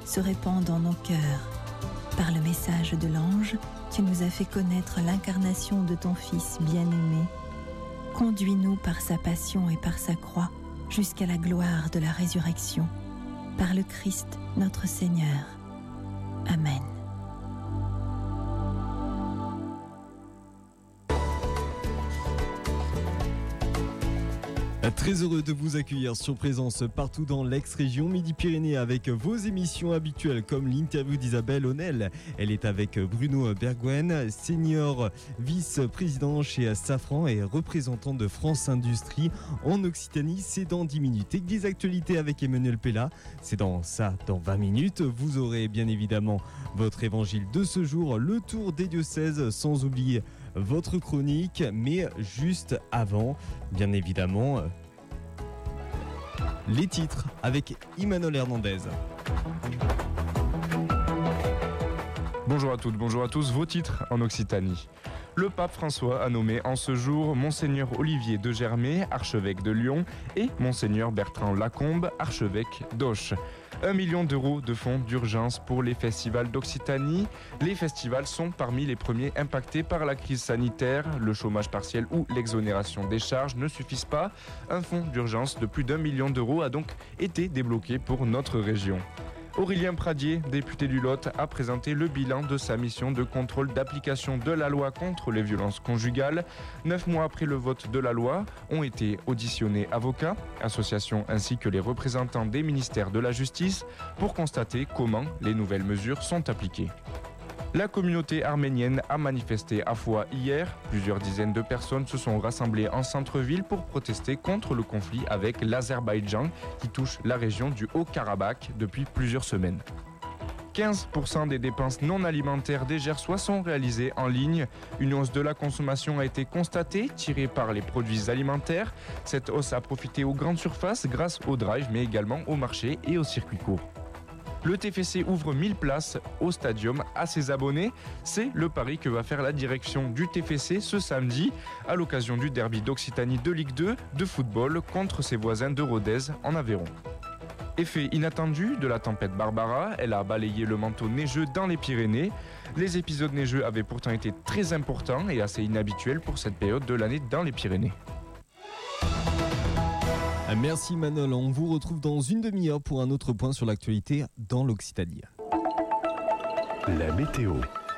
se répand dans nos cœurs. Par le message de l'ange, tu nous as fait connaître l'incarnation de ton Fils bien-aimé. Conduis-nous par sa passion et par sa croix jusqu'à la gloire de la résurrection. Par le Christ, notre Seigneur. Amen. Très heureux de vous accueillir sur Présence partout dans l'ex-région Midi-Pyrénées avec vos émissions habituelles comme l'interview d'Isabelle Honnel. Elle est avec Bruno Berguen, senior vice-président chez Safran et représentant de France Industrie en Occitanie. C'est dans 10 minutes. Et des actualités avec Emmanuel Pella, c'est dans 20 minutes. Vous aurez bien évidemment votre évangile de ce jour, le tour des diocèses, sans oublier votre chronique, mais juste avant, bien évidemment, les titres avec Emmanuel Hernandez. Bonjour à toutes, bonjour à tous, vos titres en Occitanie. Le pape François a nommé en ce jour Monseigneur Olivier de Germay, archevêque de Lyon, et Monseigneur Bertrand Lacombe, archevêque d'Auch. 1 million d'euros de fonds d'urgence pour les festivals d'Occitanie. Les festivals sont parmi les premiers impactés par la crise sanitaire. Le chômage partiel ou l'exonération des charges ne suffisent pas. Un fonds d'urgence de plus d'1 million d'euros a donc été débloqué pour notre région. Aurélien Pradier, député du Lot, a présenté le bilan de sa mission de contrôle d'application de la loi contre les violences conjugales. 9 mois après le vote de la loi, ont été auditionnés avocats, associations ainsi que les représentants des ministères de la Justice pour constater comment les nouvelles mesures sont appliquées. La communauté arménienne a manifesté à Foix hier. Plusieurs dizaines de personnes se sont rassemblées en centre-ville pour protester contre le conflit avec l'Azerbaïdjan qui touche la région du Haut-Karabakh depuis plusieurs semaines. 15% des dépenses non alimentaires des Gersois sont réalisées en ligne. Une hausse de la consommation a été constatée, tirée par les produits alimentaires. Cette hausse a profité aux grandes surfaces grâce au drive, mais également au marché et au circuit court. Le TFC ouvre 1000 places au stadium à ses abonnés. C'est le pari que va faire la direction du TFC ce samedi à l'occasion du derby d'Occitanie de Ligue 2 de football contre ses voisins de Rodez en Aveyron. Effet inattendu de la tempête Barbara, elle a balayé le manteau neigeux dans les Pyrénées. Les épisodes neigeux avaient pourtant été très importants et assez inhabituels pour cette période de l'année dans les Pyrénées. Merci Manol, on vous retrouve dans une demi-heure pour un autre point sur l'actualité dans l'Occitanie. La météo.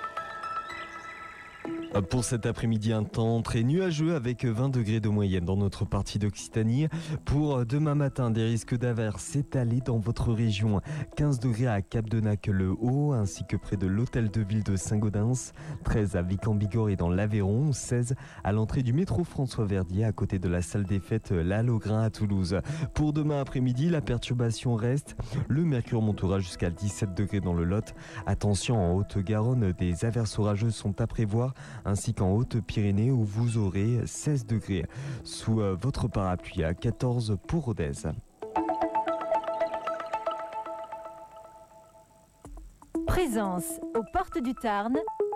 Pour cet après-midi, un temps très nuageux avec 20 degrés de moyenne dans notre partie d'Occitanie. Pour demain matin, des risques d'averses s'étaler dans votre région. 15 degrés à Cap-de-Nac-le-Haut ainsi que près de l'hôtel de ville de Saint-Gaudens. 13 à Vic-en-Bigorre et dans l'Aveyron. 16 à l'entrée du métro François-Verdier à côté de la salle des fêtes La Logrin à Toulouse. Pour demain après-midi, la perturbation reste. Le mercure montera jusqu'à 17 degrés dans le Lot. Attention, en Haute-Garonne, des averses orageuses sont à prévoir, ainsi qu'en Haute-Pyrénées où vous aurez 16 degrés sous votre parapluie, à 14 pour Rodez. Présence aux portes du Tarn,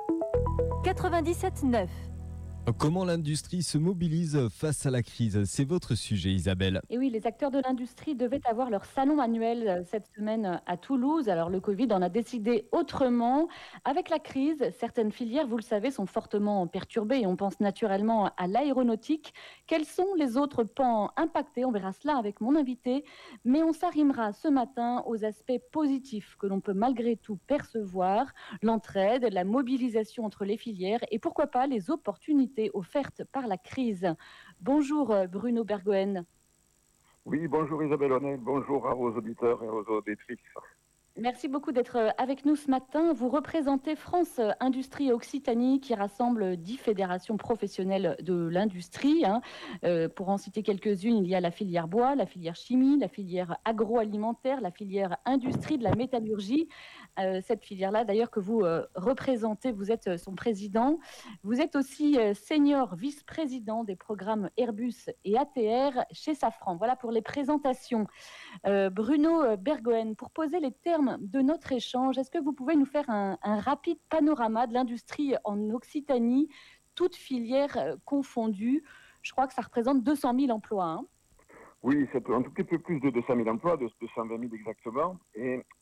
97.9. Comment l'industrie se mobilise face à la crise? C'est votre sujet, Isabelle. Et oui, les acteurs de l'industrie devaient avoir leur salon annuel cette semaine à Toulouse. Alors le Covid en a décidé autrement. Avec la crise, certaines filières, vous le savez, sont fortement perturbées et on pense naturellement à l'aéronautique. Quels sont les autres pans impactés? On verra cela avec mon invité. Mais on s'arrimera ce matin aux aspects positifs que l'on peut malgré tout percevoir. L'entraide, la mobilisation entre les filières et pourquoi pas les opportunités offertes par la crise. Bonjour Bruno Berguen. Oui, bonjour Isabelle Honnel, bonjour à vos auditeurs et aux auditrices. Merci beaucoup d'être avec nous ce matin. Vous représentez France Industrie Occitanie qui rassemble 10 fédérations professionnelles de l'industrie. Pour en citer quelques-unes, il y a la filière bois, la filière chimie, la filière agroalimentaire, la filière industrie de la métallurgie. Cette filière-là, d'ailleurs, que vous représentez, vous êtes son président. Vous êtes aussi senior vice-président des programmes Airbus et ATR chez Safran. Voilà pour les présentations. Bruno Berguen, pour poser les termes de notre échange, est-ce que vous pouvez nous faire un rapide panorama de l'industrie en Occitanie, toutes filières confondues? Je crois que ça représente 200 000 emplois. Oui, c'est un tout petit peu plus de 200 000 emplois, de 220 000 exactement. Et nous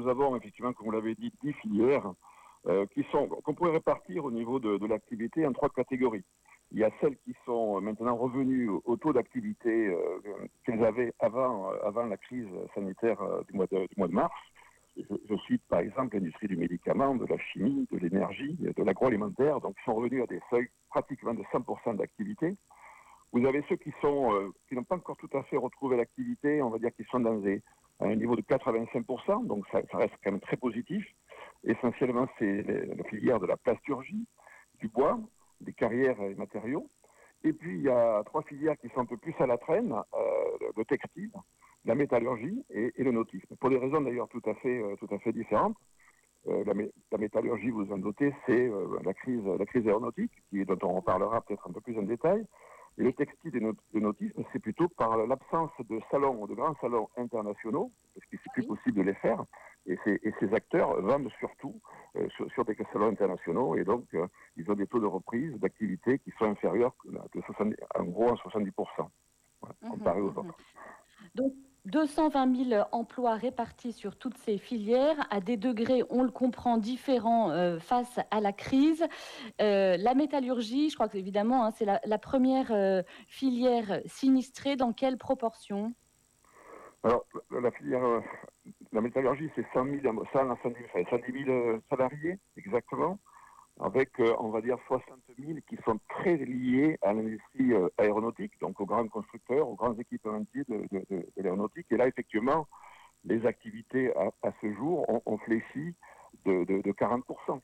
avons effectivement, comme vous l'avez dit, 10 filières qu'on pourrait répartir au niveau de l'activité en 3 catégories. Il y a celles qui sont maintenant revenues au taux d'activité qu'elles avaient avant la crise sanitaire du mois de mars. Je cite par exemple l'industrie du médicament, de la chimie, de l'énergie, de l'agroalimentaire, donc qui sont revenus à des seuils pratiquement de 100% d'activité. Vous avez ceux qui n'ont pas encore tout à fait retrouvé l'activité, on va dire qu'ils sont à un niveau de 85%, donc ça reste quand même très positif. Essentiellement, c'est la filière de la plasturgie, du bois, des carrières et matériaux. Et puis, il y a 3 filières qui sont un peu plus à la traîne, le textile, la métallurgie et le nautisme. Pour des raisons d'ailleurs tout à fait différentes. La métallurgie, vous en doutez, c'est la crise aéronautique, dont on reparlera peut-être un peu plus en détail. Et le textile et le nautisme, c'est plutôt par l'absence de grands salons internationaux, parce que c'est plus possible de les faire. Et ces acteurs vendent surtout sur des salons internationaux, et donc ils ont des taux de reprise d'activité qui sont inférieurs en gros à 70%, comparé aux autres. Donc, 220 000 emplois répartis sur toutes ces filières, à des degrés, on le comprend, différents face à la crise. La métallurgie, je crois que évidemment, c'est la première filière sinistrée. Dans quelle proportion? Alors, la métallurgie, c'est 110 000 salariés, exactement, avec, on va dire, 60 000 qui sont très liés à l'industrie aéronautique, donc aux grands constructeurs, aux grands équipementiers de l'aéronautique. Et là, effectivement, les activités à ce jour ont fléchi de 40%.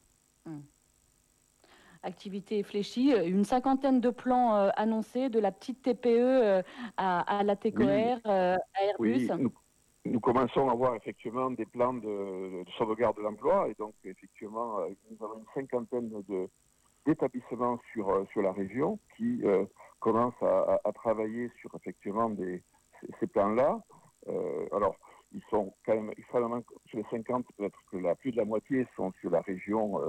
Activité fléchie, une 50aine de plans annoncés, de la petite TPE à la TECOR, à Airbus. Oui, nous commençons à avoir effectivement des plans de sauvegarde de l'emploi, et donc effectivement nous avons une 50aine d'établissements sur la région qui commencent à travailler sur effectivement ces plans-là. Alors ils sont quand même extrêmement, sur les 50, peut-être que plus de la moitié sont sur la région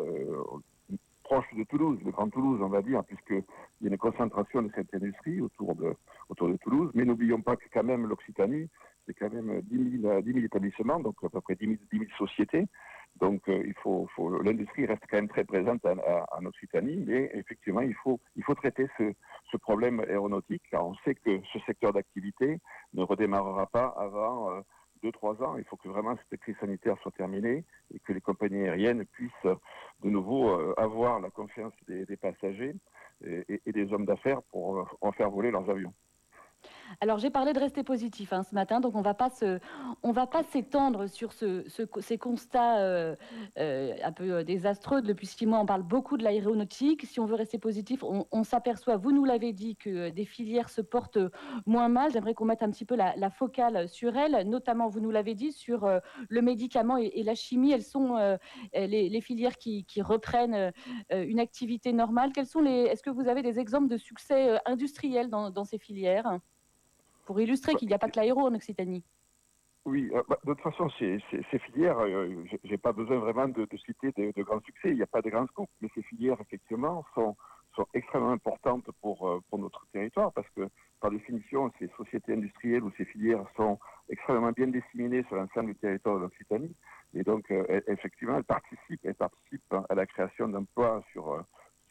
proche de Toulouse, le Grand Toulouse, on va dire, puisqu'il y a une concentration de cette industrie autour de Toulouse. Mais n'oublions pas que quand même l'Occitanie, c'est quand même 10 000 établissements, donc à peu près 10 000 sociétés. Donc l'industrie reste quand même très présente en Occitanie, mais effectivement, il faut traiter ce problème aéronautique, car on sait que ce secteur d'activité ne redémarrera pas avant 2-3 ans. Il faut que vraiment cette crise sanitaire soit terminée et que les compagnies aériennes puissent de nouveau avoir la confiance des passagers et des hommes d'affaires pour en faire voler leurs avions. Alors j'ai parlé de rester positif ce matin, donc on va pas s'étendre sur ces constats un peu désastreux. Depuis 6 mois, on parle beaucoup de l'aéronautique. Si on veut rester positif, on s'aperçoit, vous nous l'avez dit, que des filières se portent moins mal. J'aimerais qu'on mette un petit peu la focale sur elles, notamment, vous nous l'avez dit, sur le médicament et la chimie. Elles sont les filières qui reprennent une activité normale. Est-ce que vous avez des exemples de succès industriels dans ces filières, pour illustrer qu'il n'y a pas que l'aéro en Occitanie? Oui, de toute façon, ces filières, je n'ai pas besoin vraiment de citer de grands succès, il n'y a pas de grands scopes, mais ces filières, effectivement, sont extrêmement importantes pour notre territoire, parce que, par définition, ces sociétés industrielles ou ces filières sont extrêmement bien disséminées sur l'ensemble du territoire de l'Occitanie, et donc, effectivement, elles participent à la création d'emplois sur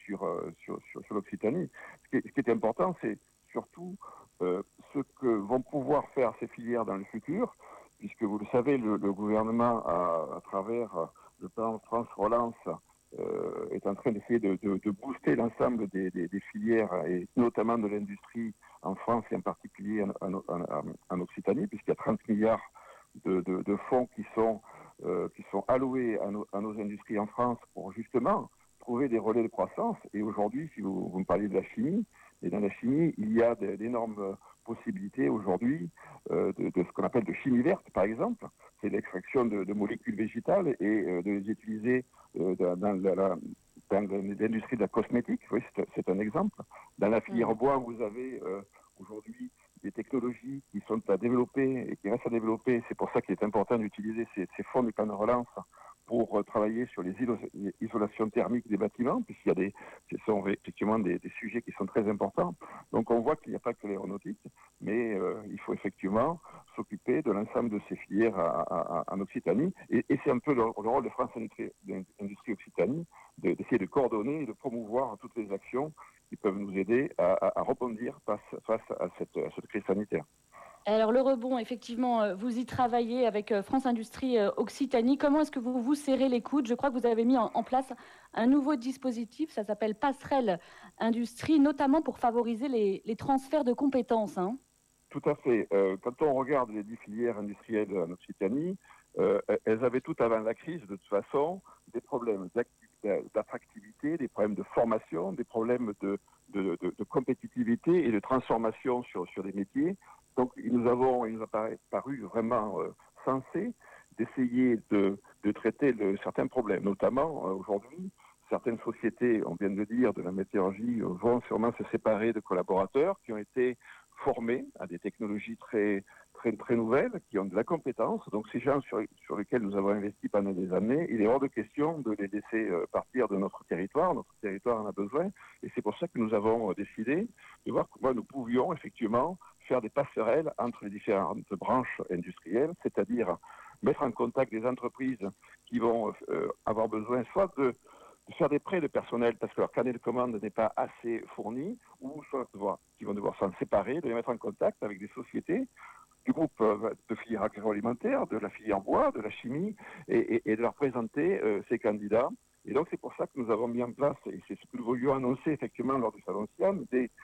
l'Occitanie. Ce qui est important, c'est surtout ce que vont pouvoir faire ces filières dans le futur, puisque vous le savez, le gouvernement, à travers le plan France Relance, est en train d'essayer de booster l'ensemble des filières, et notamment de l'industrie en France et en particulier en Occitanie, puisqu'il y a 30 milliards de fonds qui sont alloués à nos industries en France pour justement trouver des relais de croissance. Et aujourd'hui, si vous me parlez de la chimie, et dans la chimie, il y a d'énormes possibilités aujourd'hui de ce qu'on appelle de chimie verte, par exemple. C'est l'extraction de molécules végétales et de les utiliser dans l'industrie de la cosmétique. Oui, c'est un exemple. Dans la filière bois, vous avez aujourd'hui des technologies qui sont à développer et qui restent à développer. C'est pour ça qu'il est important d'utiliser ces fonds du plan de relance pour travailler sur les isolations thermiques des bâtiments, puisqu'il y a ce sont effectivement des sujets qui sont très importants. Donc on voit qu'il n'y a pas que l'aéronautique, mais il faut effectivement s'occuper de l'ensemble de ces filières en Occitanie. Et c'est un peu le rôle de France Industrie Occitanie, d'essayer de coordonner et de promouvoir toutes les actions qui peuvent nous aider à rebondir face à cette crise sanitaire. Alors le rebond, effectivement, vous y travaillez avec France Industrie Occitanie. Comment est-ce que vous vous serrez les coudes? Je crois que vous avez mis en place un nouveau dispositif, ça s'appelle Passerelle Industrie, notamment pour favoriser les transferts de compétences. Hein. Tout à fait. Quand on regarde les 10 filières industrielles en Occitanie, elles avaient tout avant la crise, de toute façon, des problèmes d'attractivité, des problèmes de formation, des problèmes de compétitivité et de transformation sur des métiers. Donc, il nous a paru vraiment sensé d'essayer de traiter certains problèmes. Notamment, aujourd'hui, certaines sociétés, on vient de le dire, de la météorologie, vont sûrement se séparer de collaborateurs qui ont été formés à des technologies très nouvelles, qui ont de la compétence. Donc, ces gens sur lesquels nous avons investi pendant des années, il est hors de question de les laisser partir de notre territoire. Notre territoire en a besoin. Et c'est pour ça que nous avons décidé de voir comment nous pouvions effectivement faire des passerelles entre les différentes branches industrielles, c'est-à-dire mettre en contact des entreprises qui vont avoir besoin soit de faire des prêts de personnel parce que leur carnet de commande n'est pas assez fourni, ou soit qui vont devoir s'en séparer, de les mettre en contact avec des sociétés du groupe de filière agroalimentaire, de la filière bois, de la chimie, et de leur présenter ces candidats. Et donc c'est pour ça que nous avons mis en place, et c'est ce que nous voulions annoncer effectivement lors du Salon SIAM,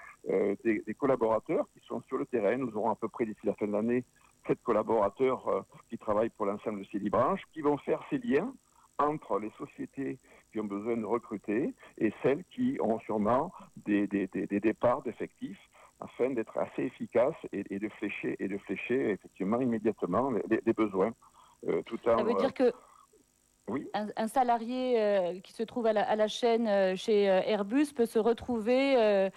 des collaborateurs qui sont sur le terrain. Nous aurons à peu près d'ici la fin de l'année 7 collaborateurs qui travaillent pour l'ensemble de ces 10 branches, qui vont faire ces liens entre les sociétés qui ont besoin de recruter et celles qui ont sûrement des départs d'effectifs, afin d'être assez efficaces et de flécher effectivement immédiatement les besoins. Ça veut dire que oui. Un salarié qui se trouve à la chaîne chez Airbus peut se retrouver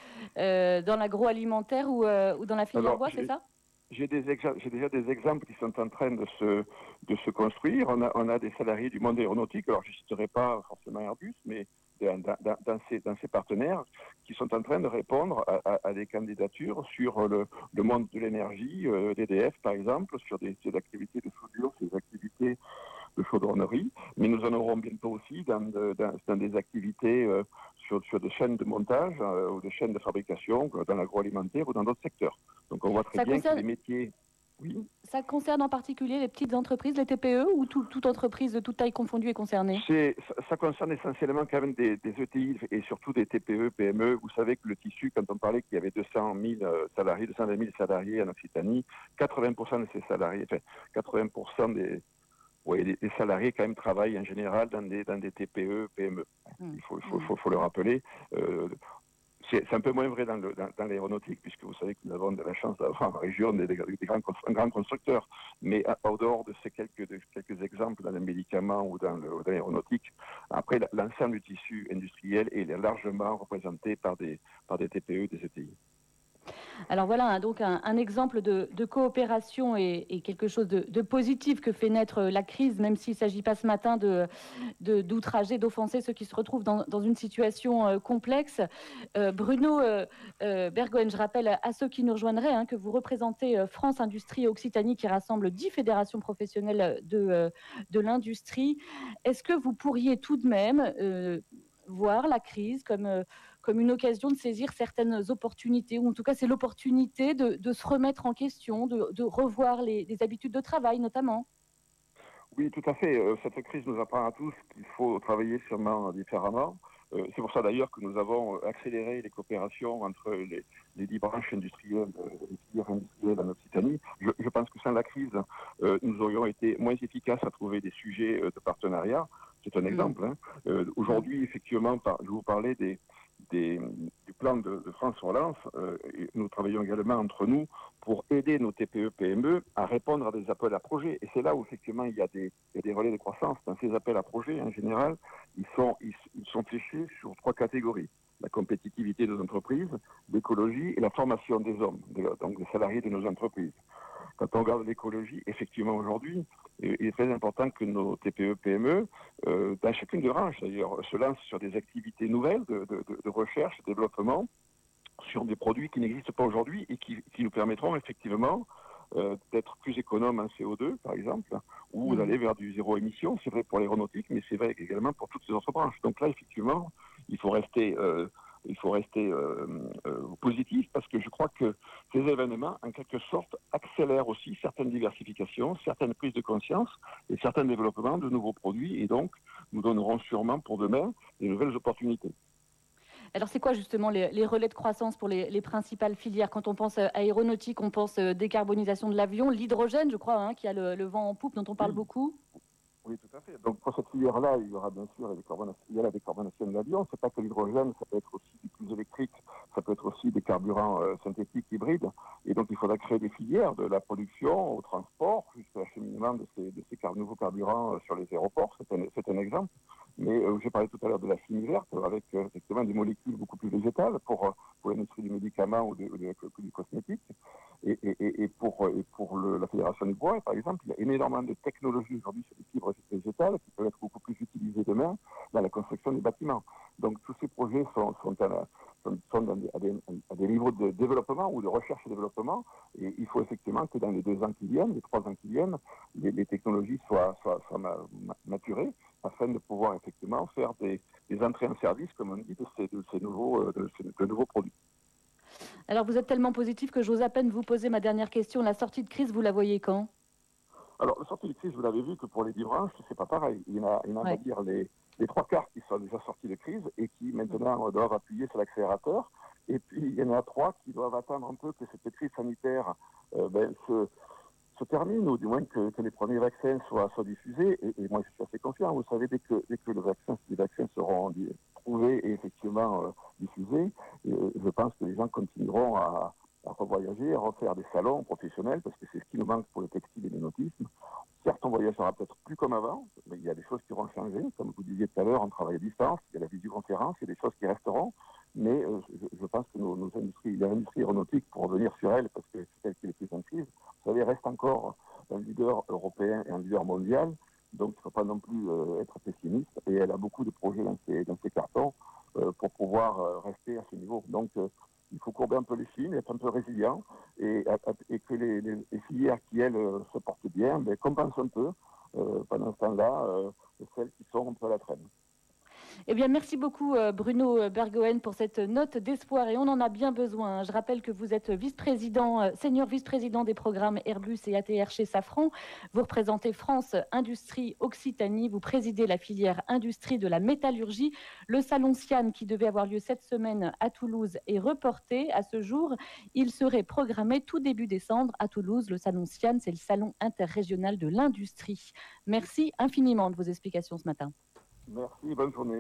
dans l'agroalimentaire ou dans la filière bois, c'est ça? J'ai déjà des exemples qui sont en train de se construire. On a des salariés du monde aéronautique, alors je ne citerai pas forcément Airbus, mais dans ces partenaires qui sont en train de répondre à des candidatures sur le monde de l'énergie, d'EDF par exemple, sur ces activités de soudure, ces activités de chaudronnerie, mais nous en aurons bientôt aussi dans des activités sur des chaînes de montage ou des chaînes de fabrication dans l'agroalimentaire ou dans d'autres secteurs. Donc on voit très bien que les métiers... Oui. Ça concerne en particulier les petites entreprises, les TPE, ou toute entreprise de toute taille confondue est concernée? Ça concerne essentiellement quand même des ETI et surtout des TPE, PME. Vous savez que le tissu, quand on parlait qu'il y avait 220 000 salariés en Occitanie, 80% de ces salariés, enfin 80% des salariés quand même travaillent en général dans des TPE, PME. Il faut le rappeler. C'est un peu moins vrai dans l'aéronautique, puisque vous savez que nous avons de la chance d'avoir en région un grand constructeur. Mais au dehors de ces quelques exemples dans les médicaments ou dans l'aéronautique, après, l'ensemble du tissu industriel est largement représenté par des TPE, des ETI. Alors voilà, donc un exemple de coopération et quelque chose de positif que fait naître la crise, même s'il ne s'agit pas ce matin d'outrager, d'offenser ceux qui se retrouvent dans une situation complexe. Bruno Bergoen, je rappelle à ceux qui nous rejoindraient que vous représentez France Industrie Occitanie qui rassemble 10 fédérations professionnelles de l'industrie. Est-ce que vous pourriez tout de même voir la crise comme une occasion de saisir certaines opportunités, ou en tout cas c'est l'opportunité de se remettre en question, de revoir les habitudes de travail notamment? Oui, tout à fait. Cette crise nous apprend à tous qu'il faut travailler sûrement différemment. C'est pour ça d'ailleurs que nous avons accéléré les coopérations entre les 10 branches industrielles, les filières industrielles en Occitanie. Je pense que sans la crise, nous aurions été moins efficaces à trouver des sujets de partenariat. C'est un exemple. Aujourd'hui, effectivement, je vous parlais du plan de France Relance. Nous travaillons également entre nous pour aider nos TPE-PME à répondre à des appels à projets. Et c'est là où effectivement il y a des relais de croissance. Dans ces appels à projets, en général, ils sont fléchés sur 3 catégories. La compétitivité de nos entreprises, l'écologie et la formation des hommes, donc des salariés de nos entreprises. Quand on regarde l'écologie, effectivement aujourd'hui, il est très important que nos TPE-PME, dans chacune des branches d'ailleurs, se lancent sur des activités nouvelles de recherche, de développement, sur des produits qui n'existent pas aujourd'hui et qui nous permettront effectivement d'être plus économes en CO2, par exemple, ou d'aller vers du zéro émission. C'est vrai pour l'aéronautique, mais c'est vrai également pour toutes les autres branches. Donc là, effectivement, il faut rester positif parce que je crois que ces événements, en quelque sorte, accélèrent aussi certaines diversifications, certaines prises de conscience et certains développements de nouveaux produits et donc nous donneront sûrement pour demain des nouvelles opportunités. Alors, c'est quoi justement les relais de croissance pour les principales filières? Quand on pense aéronautique, on pense décarbonisation de l'avion, l'hydrogène, je crois, qui a le vent en poupe dont on parle beaucoup. Oui, tout à fait. Donc pour cette filière-là, il y aura bien sûr la décarbonation de l'avion. C'est pas que l'hydrogène, ça peut être aussi du plus électrique, ça peut être aussi des carburants synthétiques hybrides. Et donc il faudra créer des filières de la production au transport jusqu'à l'acheminement de ces nouveaux carburants sur les aéroports. C'est un exemple. Mais j'ai parlé tout à l'heure de la chimie verte avec effectivement des molécules beaucoup plus végétales pour l'industrie du médicament ou du cosmétique. Et pour la Fédération du bois, par exemple, il y a énormément de technologies aujourd'hui sur les fibres végétales qui peuvent être beaucoup plus utilisées demain dans la construction des bâtiments. Donc tous ces projets sont à des niveaux de développement ou de recherche et développement. Et il faut effectivement que dans les 2 ans qui viennent, les 3 ans qui viennent, les technologies soient maturées afin de pouvoir effectivement faire des entrées en service, comme on dit, de ces nouveaux produits. Alors, vous êtes tellement positif que j'ose à peine vous poser ma dernière question. La sortie de crise, vous la voyez quand? Alors, la sortie de crise, vous l'avez vu que pour les 10 branches, c'est pas pareil. Il y en a on va dire, les 3/4 qui sont déjà sortis de crise et qui maintenant doivent appuyer sur l'accélérateur. Et puis, il y en a 3 qui doivent attendre un peu que cette crise sanitaire se termine, ou du moins que les premiers vaccins soient diffusés. Et moi, je suis assez confiant. Vous savez, dès que les vaccins seront trouvés et effectivement diffusés, je pense que les gens continueront à revoyager, à refaire des salons professionnels, parce que c'est ce qui nous manque pour le textile et le nautisme. Certes, on voyagera peut-être plus comme avant, mais il y a des choses qui auront changé. Comme vous disiez tout à l'heure, on travaille à distance, il y a la visioconférence, il y a des choses qui resteront. Mais je pense que nos industries, l'industrie aéronautique, pour revenir sur elle, parce que c'est elle qui est le plus en crise, vous savez, reste encore un leader européen et un leader mondial. Donc, il ne faut pas non plus être pessimiste. Et elle a beaucoup de projets dans ses cartons pour pouvoir rester à ce niveau. Donc, il faut courber un peu les chines, être un peu résilient et que les filières qui, elles, se portent bien, compensent un peu pendant ce temps-là celles qui sont un peu à la traîne. Eh bien, merci beaucoup Bruno Bergoen pour cette note d'espoir et on en a bien besoin. Je rappelle que vous êtes senior vice-président des programmes Airbus et ATR chez Safran. Vous représentez France Industrie Occitanie. Vous présidez la filière industrie de la métallurgie. Le salon Sian qui devait avoir lieu cette semaine à Toulouse est reporté à ce jour. Il serait programmé tout début décembre à Toulouse. Le salon Sian, c'est le salon interrégional de l'industrie. Merci infiniment de vos explications ce matin. Merci, bonne journée.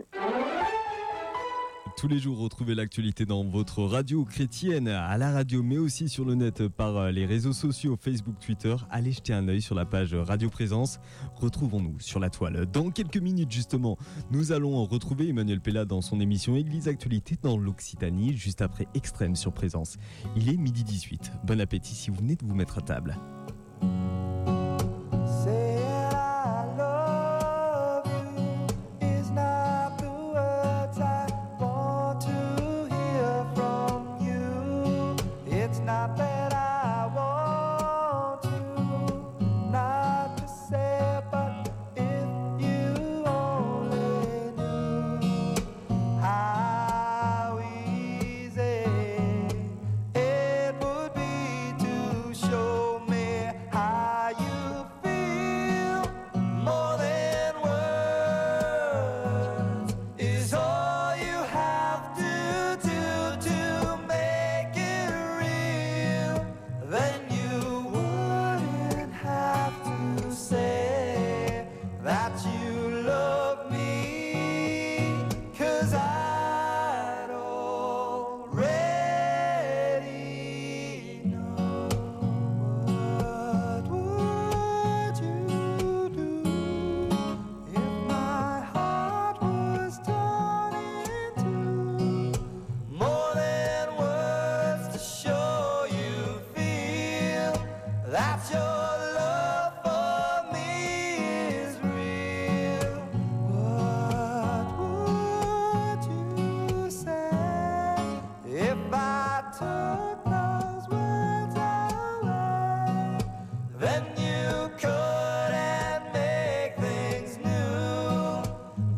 Tous les jours, retrouvez l'actualité dans votre radio chrétienne, à la radio, mais aussi sur le net par les réseaux sociaux, Facebook, Twitter. Allez jeter un œil sur la page Radio Présence. Retrouvons-nous sur la toile. Dans quelques minutes, justement, nous allons retrouver Emmanuel Pella dans son émission Église Actualité dans l'Occitanie, juste après Extrême sur Présence. Il est 12h18. Bon appétit si vous venez de vous mettre à table. Show me how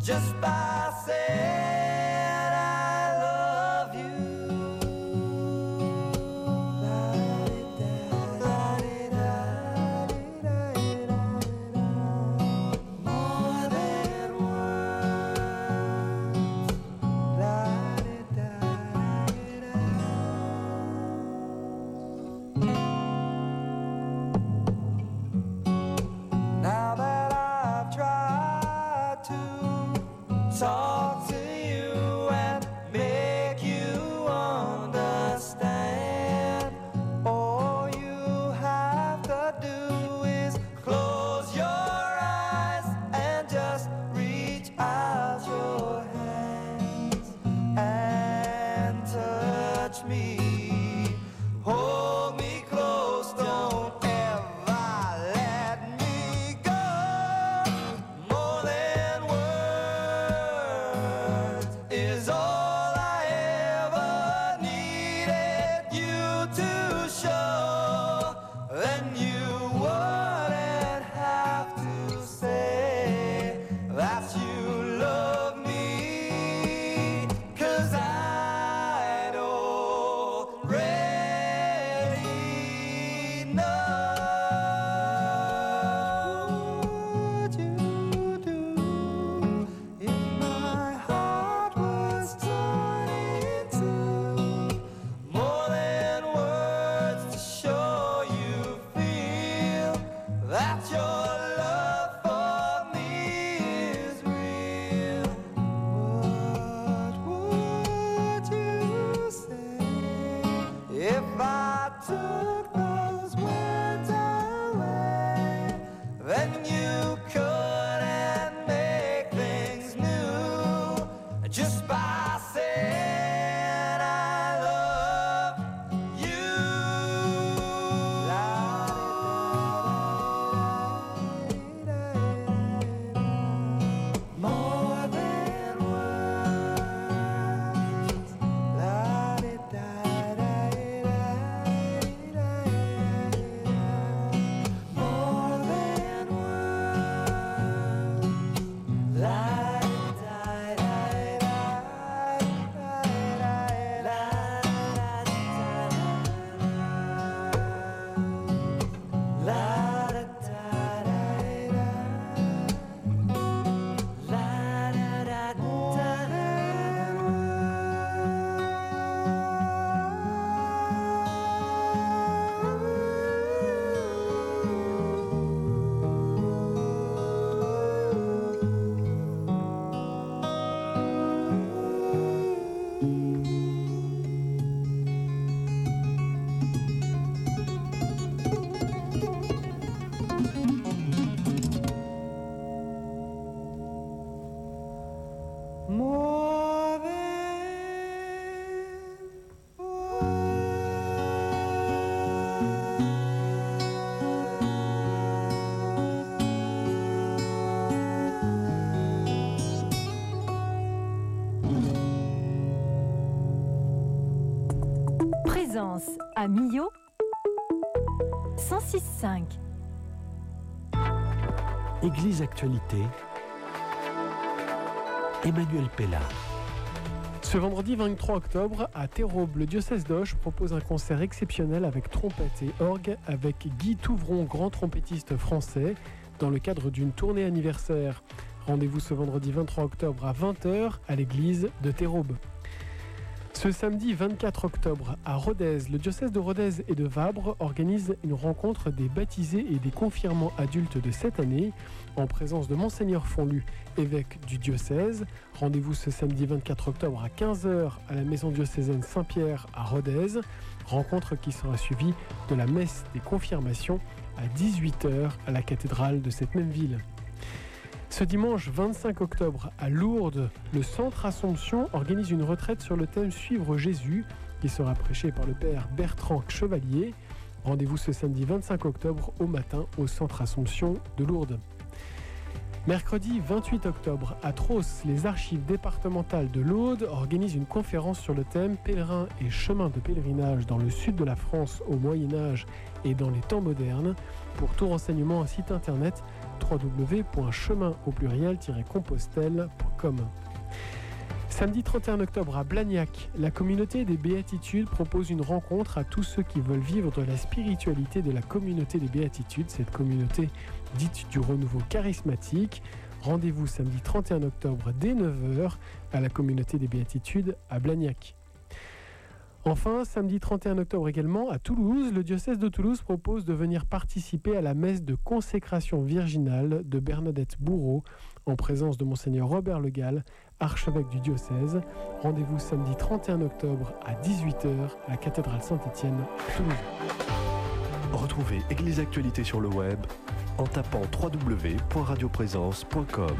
just by saying I love you. More than now that I've tried to talk to you and make you understand, all you have to do is close your eyes and just reach out your hands and touch me. Hold me close, don't ever let me go. More than words is all I ever needed you to show. Then you wouldn't have to say that you love me, 'cause I'd already know. What would you do if my heart was torn in two? More than words to show you feel that your love for me is real. What would you say if I took those words away? Then you couldn't make things new just by saying I love you. More than words. More than Présence à Millau 106.5. Église Actualité, Emmanuel Pellard. Ce vendredi 23 octobre, à Terraube, le diocèse d'Auch propose un concert exceptionnel avec trompette et orgue avec Guy Touvron, grand trompettiste français, dans le cadre d'une tournée anniversaire. Rendez-vous ce vendredi 23 octobre à 20h à l'église de Terraube. Ce samedi 24 octobre à Rodez, le diocèse de Rodez et de Vabre organise une rencontre des baptisés et des confirmants adultes de cette année en présence de Monseigneur Fonlu, évêque du diocèse. Rendez-vous ce samedi 24 octobre à 15h à la maison diocésaine Saint-Pierre à Rodez. Rencontre qui sera suivie de la messe des confirmations à 18h à la cathédrale de cette même ville. Ce dimanche 25 octobre à Lourdes, le Centre Assomption organise une retraite sur le thème Suivre Jésus qui sera prêchée par le père Bertrand Chevalier. Rendez-vous ce samedi 25 octobre au matin au Centre Assomption de Lourdes. Mercredi 28 octobre à Tros, les archives départementales de l'Aude organisent une conférence sur le thème Pèlerins et chemins de pèlerinage dans le sud de la France au Moyen-Âge et dans les temps modernes. Pour tout renseignement, un site internet www.chemin-compostelle.com. com. Samedi 31 octobre à Blagnac, la communauté des Béatitudes propose une rencontre à tous ceux qui veulent vivre de la spiritualité de la communauté des Béatitudes, cette communauté dite du renouveau charismatique. Rendez-vous samedi 31 octobre dès 9h à la communauté des Béatitudes à Blagnac. Enfin, samedi 31 octobre également, à Toulouse, le diocèse de Toulouse propose de venir participer à la messe de consécration virginale de Bernadette Bourreau, en présence de Monseigneur Robert Le Gall, archevêque du diocèse. Rendez-vous samedi 31 octobre à 18h à la cathédrale Saint-Étienne à Toulouse. Retrouvez Église Actualité sur le web en tapant www.radioprésence.com.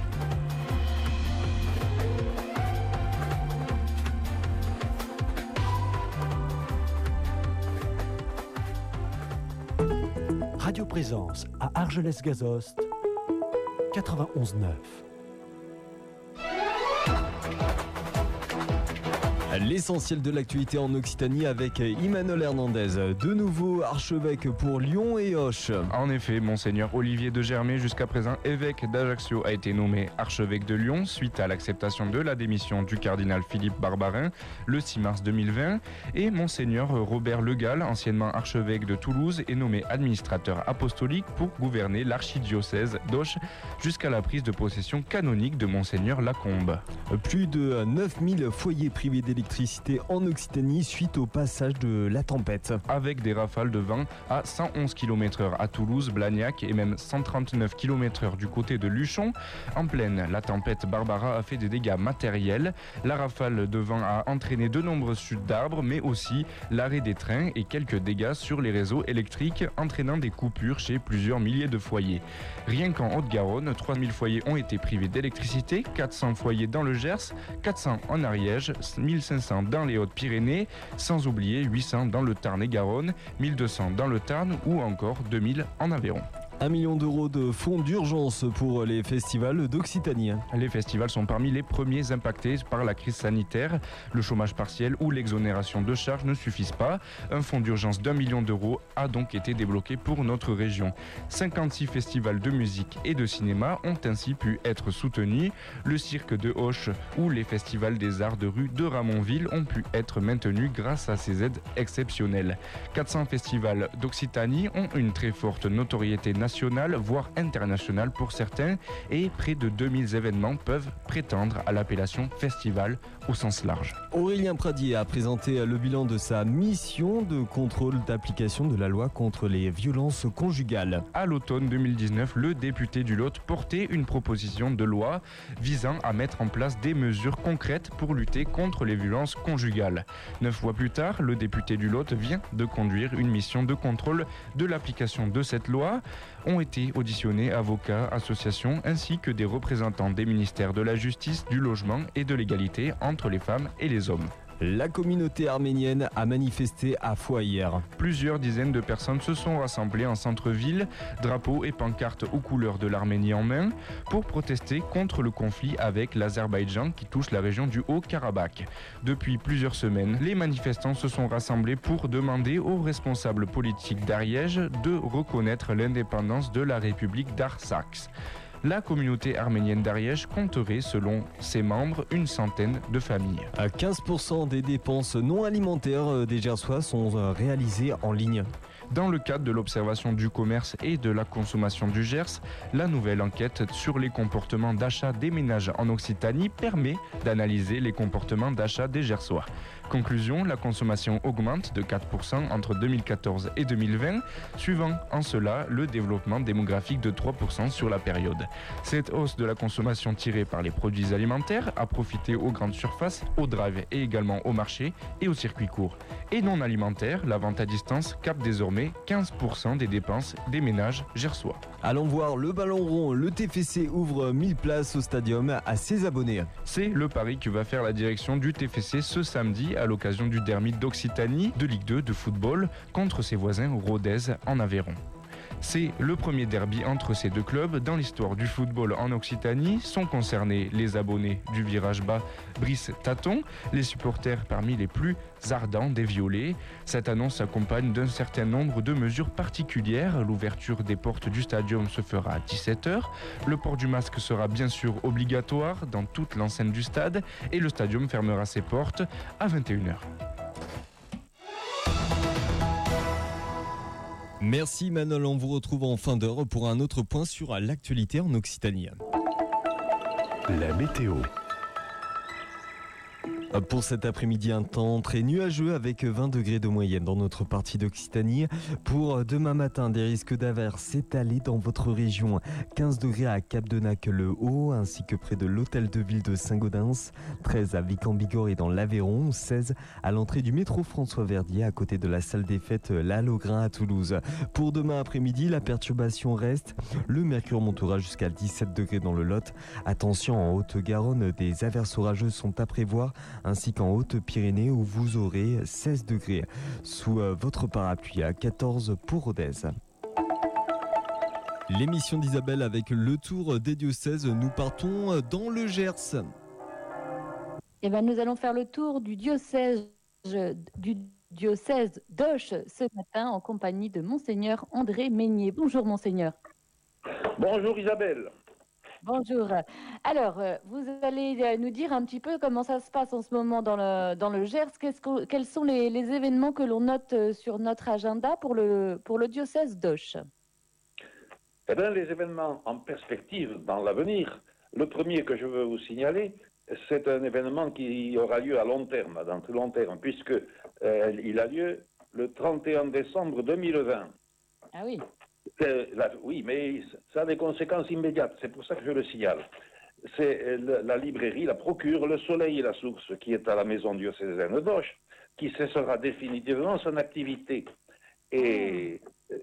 Radio Présence à Argelès-Gazost, 91.9. L'essentiel de l'actualité en Occitanie avec Emmanuel Hernandez, de nouveau archevêque pour Lyon et Auch. En effet, Monseigneur Olivier de Germay, jusqu'à présent évêque d'Ajaccio, a été nommé archevêque de Lyon suite à l'acceptation de la démission du cardinal Philippe Barbarin le 6 mars 2020. Et Monseigneur Robert Le Gall, anciennement archevêque de Toulouse, est nommé administrateur apostolique pour gouverner l'archidiocèse d'Auch jusqu'à la prise de possession canonique de Monseigneur Lacombe. Plus de 9000 foyers privés d'électricité en Occitanie suite au passage de la tempête. Avec des rafales de vent à 111 km/h à Toulouse, Blagnac et même 139 km/h du côté de Luchon. En pleine, la tempête Barbara a fait des dégâts matériels. La rafale de vent a entraîné de nombreuses chutes d'arbres, mais aussi l'arrêt des trains et quelques dégâts sur les réseaux électriques, entraînant des coupures chez plusieurs milliers de foyers. Rien qu'en Haute-Garonne, 3000 foyers ont été privés d'électricité, 400 foyers dans le Gers, 400 en Ariège, 1500 dans les Hautes-Pyrénées, sans oublier 800 dans le Tarn et Garonne, 1200 dans le Tarn ou encore 2000 en Aveyron. 1 million d'euros de fonds d'urgence pour les festivals d'Occitanie. Les festivals sont parmi les premiers impactés par la crise sanitaire. Le chômage partiel ou l'exonération de charges ne suffisent pas. Un fonds d'urgence d'1 million d'euros a donc été débloqué pour notre région. 56 festivals de musique et de cinéma ont ainsi pu être soutenus. Le cirque de Auch ou les festivals des arts de rue de Ramonville ont pu être maintenus grâce à ces aides exceptionnelles. 400 festivals d'Occitanie ont une très forte notoriété nationale, voire internationale pour certains, et près de 2000 événements peuvent prétendre à l'appellation festival au sens large. Aurélien Pradier a présenté le bilan de sa mission de contrôle d'application de la loi contre les violences conjugales. À l'automne 2019, le député du Lot portait une proposition de loi visant à mettre en place des mesures concrètes pour lutter contre les violences conjugales. 9 mois plus tard, le député du Lot vient de conduire une mission de contrôle de l'application de cette loi. Ont été auditionnés avocats, associations ainsi que des représentants des ministères de la Justice, du Logement et de l'égalité entre les femmes et les hommes. La communauté arménienne a manifesté à Foix hier. Plusieurs dizaines de personnes se sont rassemblées en centre-ville, drapeaux et pancartes aux couleurs de l'Arménie en main, pour protester contre le conflit avec l'Azerbaïdjan qui touche la région du Haut-Karabakh. Depuis plusieurs semaines, les manifestants se sont rassemblés pour demander aux responsables politiques d'Ariège de reconnaître l'indépendance de la République d'Artsakh. La communauté arménienne d'Ariège compterait, selon ses membres, une centaine de familles. 15% des dépenses non alimentaires des Gersois sont réalisées en ligne. Dans le cadre de l'observation du commerce et de la consommation du Gers, la nouvelle enquête sur les comportements d'achat des ménages en Occitanie permet d'analyser les comportements d'achat des Gersois. Conclusion, la consommation augmente de 4% entre 2014 et 2020, suivant en cela le développement démographique de 3% sur la période. Cette hausse de la consommation tirée par les produits alimentaires a profité aux grandes surfaces, aux drives et également au marché et aux circuits courts. Et non alimentaires, la vente à distance capte désormais 15% des dépenses des ménages gersois. Allons voir le ballon rond, le TFC ouvre 1000 places au stadium à ses abonnés. C'est le pari que va faire la direction du TFC ce samedi à l'occasion du derby d'Occitanie de Ligue 2 de football contre ses voisins Rodez en Aveyron. C'est le premier derby entre ces deux clubs dans l'histoire du football en Occitanie. Sont concernés les abonnés du virage bas Brice Taton, les supporters parmi les plus ardents des Violets. Cette annonce s'accompagne d'un certain nombre de mesures particulières. L'ouverture des portes du stadium se fera à 17h. Le port du masque sera bien sûr obligatoire dans toute l'enceinte du stade et le stadium fermera ses portes à 21h. Merci Manol, on vous retrouve en fin d'heure pour un autre point sur l'actualité en Occitanie. La météo. Pour cet après-midi, un temps très nuageux avec 20 degrés de moyenne dans notre partie d'Occitanie. Pour demain matin, des risques d'averses s'étaler dans votre région. 15 degrés à Cap-de-Nac-le-Haut ainsi que près de l'hôtel de ville de Saint-Gaudens. 13 à Vic-en-Bigorre et dans l'Aveyron. 16 à l'entrée du métro François-Verdier à côté de la salle des fêtes La Logrin à Toulouse. Pour demain après-midi, la perturbation reste. Le mercure montera jusqu'à 17 degrés dans le Lot. Attention, en Haute-Garonne, des averses orageuses sont à prévoir, ainsi qu'en Haute-Pyrénées où vous aurez 16 degrés sous votre parapluie, à 14 pour Rodez. L'émission d'Isabelle avec le tour des diocèses, nous partons dans le Gers. Eh ben, nous allons faire le tour du diocèse d'Auch ce matin en compagnie de Monseigneur André Meignier. Bonjour Monseigneur. Bonjour Isabelle. Bonjour. Alors, vous allez nous dire un petit peu comment ça se passe en ce moment dans le Gers. Quels sont les événements que l'on note sur notre agenda pour le diocèse d'Auch? Eh bien, les événements en perspective dans l'avenir, le premier que je veux vous signaler, c'est un événement qui aura lieu à long terme, dans très long terme, puisque il a lieu le 31 décembre 2020. Ah oui. Oui, mais ça a des conséquences immédiates, c'est pour ça que je le signale. C'est la librairie, la procure, Le Soleil et la Source, qui est à la maison diocésaine d'Auch, qui cessera définitivement son activité. Et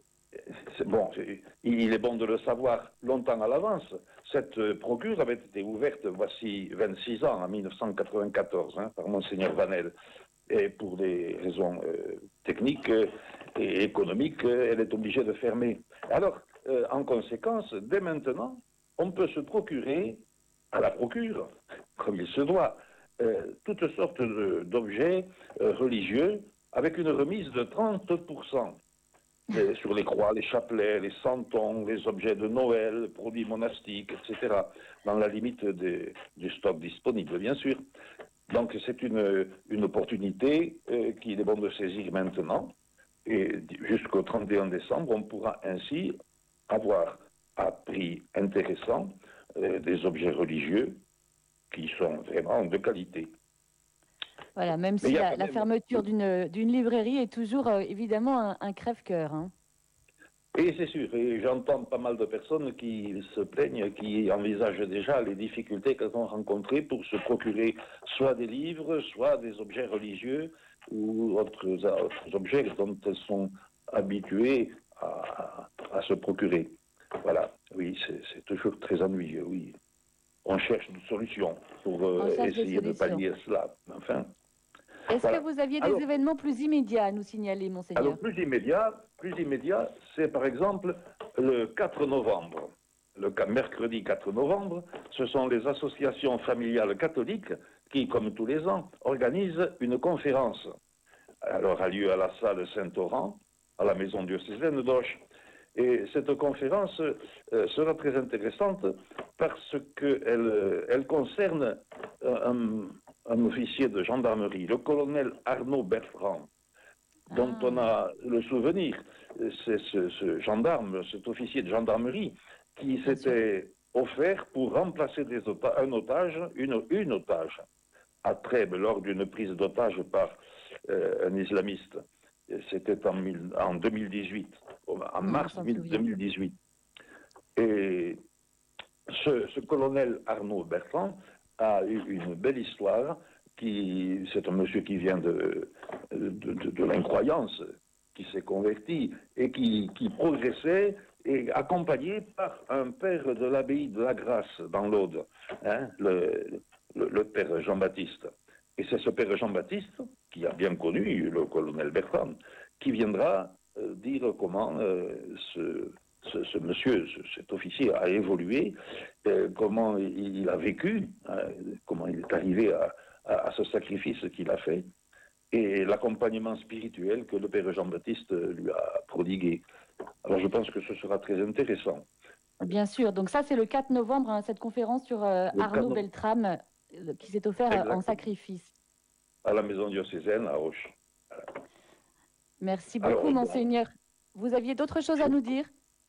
bon, il est bon de le savoir longtemps à l'avance. Cette procure avait été ouverte voici 26 ans, en 1994, par Monseigneur Vanel. Et pour des raisons techniques et économiques, elle est obligée de fermer. Alors, en conséquence, dès maintenant, on peut se procurer, à la procure, comme il se doit, toutes sortes d'objets religieux avec une remise de 30%. Sur les croix, les chapelets, les santons, les objets de Noël, produits monastiques, etc., dans la limite du stock disponible, bien sûr. Donc c'est une opportunité qu'il est bon de saisir maintenant. Et jusqu'au 31 décembre, on pourra ainsi avoir à prix intéressant des objets religieux qui sont vraiment de qualité. Voilà, même si la fermeture d'une librairie est toujours évidemment un crève-cœur. Hein. Et c'est sûr, et j'entends pas mal de personnes qui se plaignent, qui envisagent déjà les difficultés qu'elles ont rencontrées pour se procurer soit des livres, soit des objets religieux ou autres objets dont elles sont habituées à se procurer. Voilà, oui, c'est toujours très ennuyeux, oui. On cherche une solution pour essayer de pallier cela. Enfin. Est-ce que vous aviez des événements plus immédiats à nous signaler, Monseigneur? Alors, plus immédiat, c'est par exemple le 4 novembre. Le mercredi 4 novembre, ce sont les associations familiales catholiques qui, comme tous les ans, organisent une conférence. Alors, a lieu à la salle Saint-Orens, à la maison diocésaine d'Auch. Et cette conférence sera très intéressante parce qu'elle concerne un officier de gendarmerie, le colonel Arnaud Bertrand, dont on a le souvenir. C'est ce gendarme, cet officier de gendarmerie, qui s'était offert pour remplacer un otage, une otage, à Trèbes, lors d'une prise d'otage par un islamiste. C'était en 2018, en mars 2018. Et ce colonel Arnaud Bertrand a eu une belle histoire. C'est un monsieur qui vient de l'incroyance, qui s'est converti et qui progressait, et accompagné par un père de l'abbaye de la Grâce dans l'Aude, le père Jean-Baptiste. Et c'est ce père Jean-Baptiste, qui a bien connu le colonel Bertrand, qui viendra dire comment ce monsieur, cet officier a évolué, comment il a vécu, comment il est arrivé à ce sacrifice qu'il a fait, et l'accompagnement spirituel que le Père Jean-Baptiste lui a prodigué. Alors je pense que ce sera très intéressant. Bien sûr, donc ça c'est le 4 novembre, hein, cette conférence sur Arnaud Beltrame qui s'est offert en sacrifice. À la maison diocésaine à Auch. Merci beaucoup, Monseigneur. Vous aviez d'autres choses à nous dire?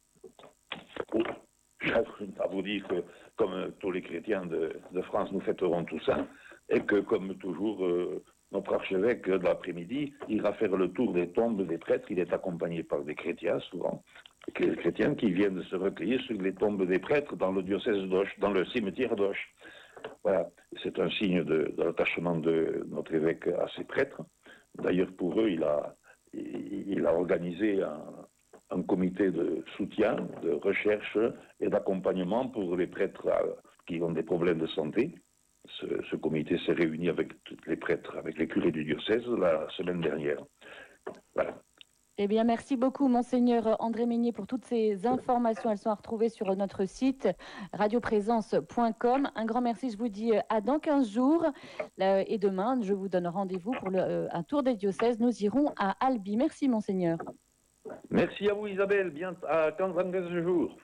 À vous dire que, comme tous les chrétiens de France, nous fêterons tout ça, et que, comme toujours, notre archevêque, de l'après-midi, ira faire le tour des tombes des prêtres. Il est accompagné par des chrétiens, souvent, des chrétiens qui viennent se recueillir sur les tombes des prêtres dans le diocèse d'Auch, dans le cimetière d'Auch. Voilà, c'est un signe de l'attachement de notre évêque à ces prêtres. D'ailleurs, pour eux, il a organisé un comité de soutien, de recherche et d'accompagnement pour les prêtres qui ont des problèmes de santé. Ce comité s'est réuni avec tous les prêtres, avec les curés du diocèse la semaine dernière. Voilà. Eh bien, merci beaucoup, Monseigneur André Meignier, pour toutes ces informations. Elles sont à retrouver sur notre site radioprésence.com. Un grand merci, je vous dis à dans 15 jours. Et demain, je vous donne rendez-vous pour un tour des diocèses. Nous irons à Albi. Merci, Monseigneur. Merci à vous, Isabelle. Bien à 15 jours.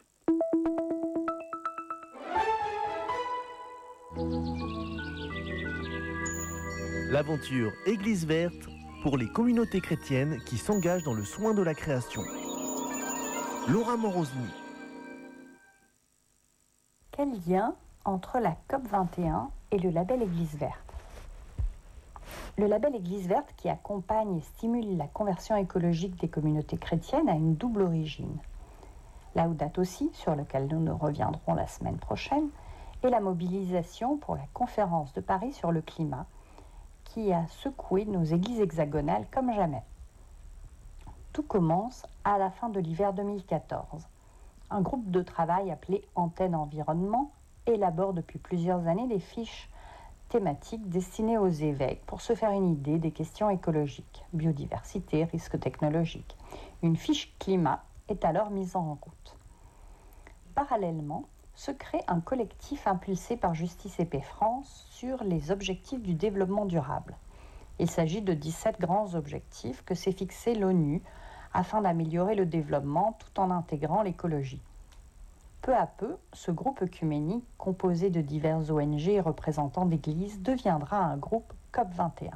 L'aventure Église verte pour les communautés chrétiennes qui s'engagent dans le soin de la création. Laura Morosini. Quel lien entre la COP21 et le label Église verte? Le label Église verte, qui accompagne et stimule la conversion écologique des communautés chrétiennes, a une double origine. Laudato Si, sur lequel nous reviendrons la semaine prochaine, et la mobilisation pour la conférence de Paris sur le climat, qui a secoué nos églises hexagonales comme jamais. Tout commence à la fin de l'hiver 2014. Un groupe de travail appelé Antenne Environnement élabore depuis plusieurs années des fiches thématiques destinées aux évêques pour se faire une idée des questions écologiques, biodiversité, risques technologiques. Une fiche climat est alors mise en route. Parallèlement, se crée un collectif impulsé par Justice et Paix France sur les objectifs du développement durable. Il s'agit de 17 grands objectifs que s'est fixé l'ONU afin d'améliorer le développement tout en intégrant l'écologie. Peu à peu, ce groupe œcuménique, composé de diverses ONG et représentants d'églises, deviendra un groupe COP21.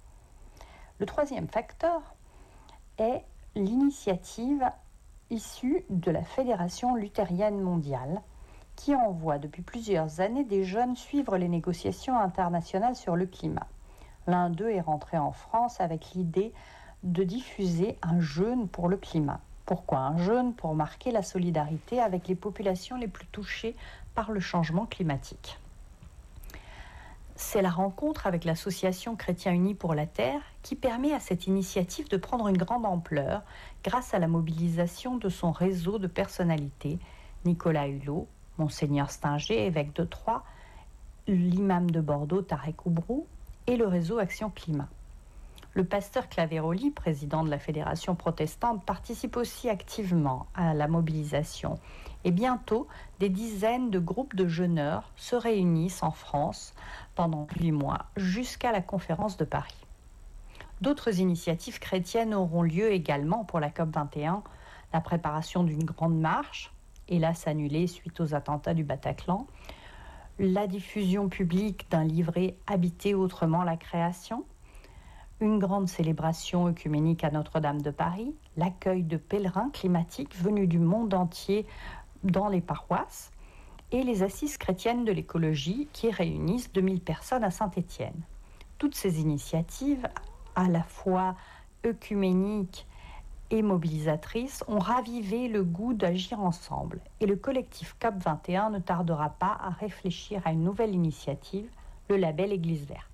Le troisième facteur est l'initiative issue de la Fédération luthérienne mondiale, qui envoie depuis plusieurs années des jeunes suivre les négociations internationales sur le climat. L'un d'eux est rentré en France avec l'idée de diffuser un jeûne pour le climat. Pourquoi un jeûne? Pour marquer la solidarité avec les populations les plus touchées par le changement climatique. C'est la rencontre avec l'association Chrétiens Unis pour la Terre qui permet à cette initiative de prendre une grande ampleur grâce à la mobilisation de son réseau de personnalités, Nicolas Hulot, Monseigneur Stinger, évêque de Troyes, l'imam de Bordeaux, Tarek Oubrou, et le réseau Action Climat. Le pasteur Claveroli, président de la Fédération protestante, participe aussi activement à la mobilisation. Et bientôt, des dizaines de groupes de jeûneurs se réunissent en France pendant 8 mois, jusqu'à la conférence de Paris. D'autres initiatives chrétiennes auront lieu également pour la COP21, la préparation d'une grande marche, hélas annulée suite aux attentats du Bataclan, la diffusion publique d'un livret « Habiter autrement la création », une grande célébration œcuménique à Notre-Dame de Paris, l'accueil de pèlerins climatiques venus du monde entier dans les paroisses et les assises chrétiennes de l'écologie qui réunissent 2000 personnes à Saint-Étienne. Toutes ces initiatives, à la fois œcuméniques et mobilisatrices, ont ravivé le goût d'agir ensemble. Et le collectif COP21 ne tardera pas à réfléchir à une nouvelle initiative, le label Église verte.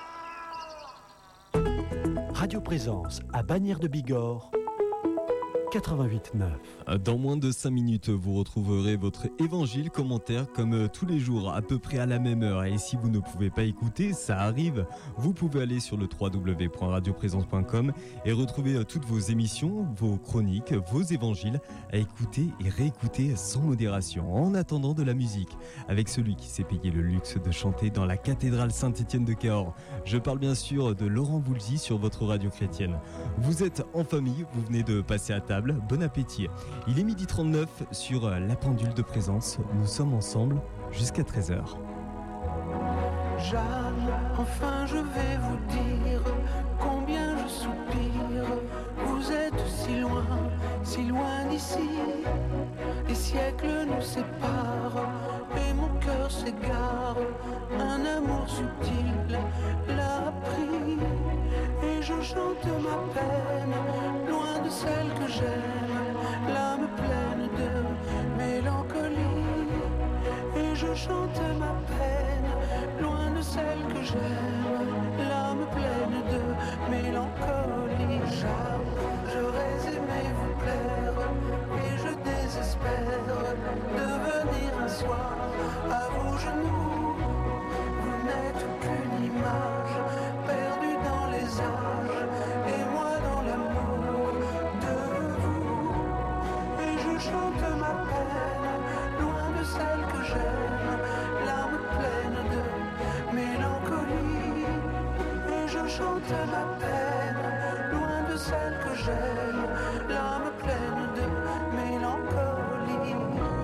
Radio Présence à Bagnères de Bigorre 88.9. Dans moins de 5 minutes, vous retrouverez votre évangile commentaire comme tous les jours, à peu près à la même heure. Et si vous ne pouvez pas écouter, ça arrive, vous pouvez aller sur le www.radioprésence.com et retrouver toutes vos émissions, vos chroniques, vos évangiles à écouter et réécouter sans modération. En attendant de la musique, avec celui qui s'est payé le luxe de chanter dans la cathédrale Saint-Étienne de Cahors. Je parle bien sûr de Laurent Voulzy sur votre radio chrétienne. Vous êtes en famille, vous venez de passer à table, bon appétit. Il est 12h39 sur la pendule de présence. Nous sommes ensemble jusqu'à 13h. Jeanne, enfin je vais vous dire combien je soupire. Vous êtes si loin d'ici. Les siècles nous séparent et mon cœur s'égare. Un amour subtil l'a pris et je chante ma peine, loin de celle que j'aime, l'âme pleine de mélancolie. Et je chante ma peine, loin de celle que j'aime, l'âme pleine de mélancolie. J'aurais aimé vous plaire et je désespère de venir un soir à vos genoux. Vous n'êtes qu'une image perdue dans les âges et moi dans l'amour de vous. Et je chante ma peine, loin de celle que j'aime, l'âme pleine de mélancolie. Et je chante ma peine, loin de celle que j'aime, l'âme pleine de mélancolie.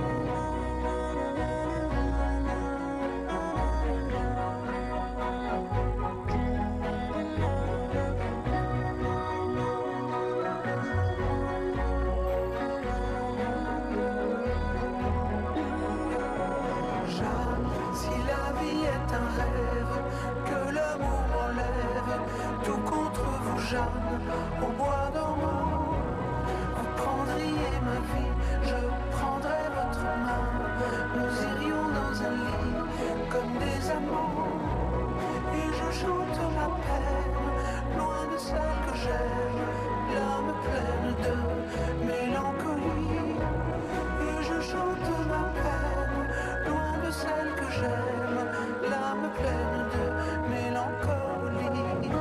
Si la vie est un rêve, que l'amour m'enlève, tout contre vous Jeanne, au bois dormant. Vous prendriez ma vie, je prendrais votre main. Nous irions dans un lit comme des amants. Et je chante ma peine, loin de celle que j'aime, l'âme pleine de mélancolie. Et je chante ma peine, loin de celle que j'aime, l'âme pleine de mélancolie.